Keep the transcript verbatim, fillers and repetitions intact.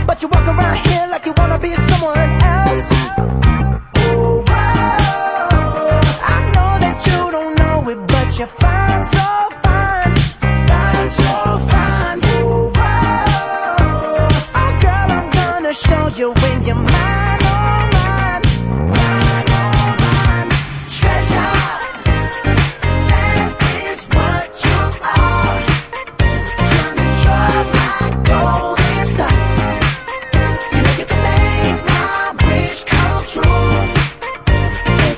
But you walk around here like you wanna be someone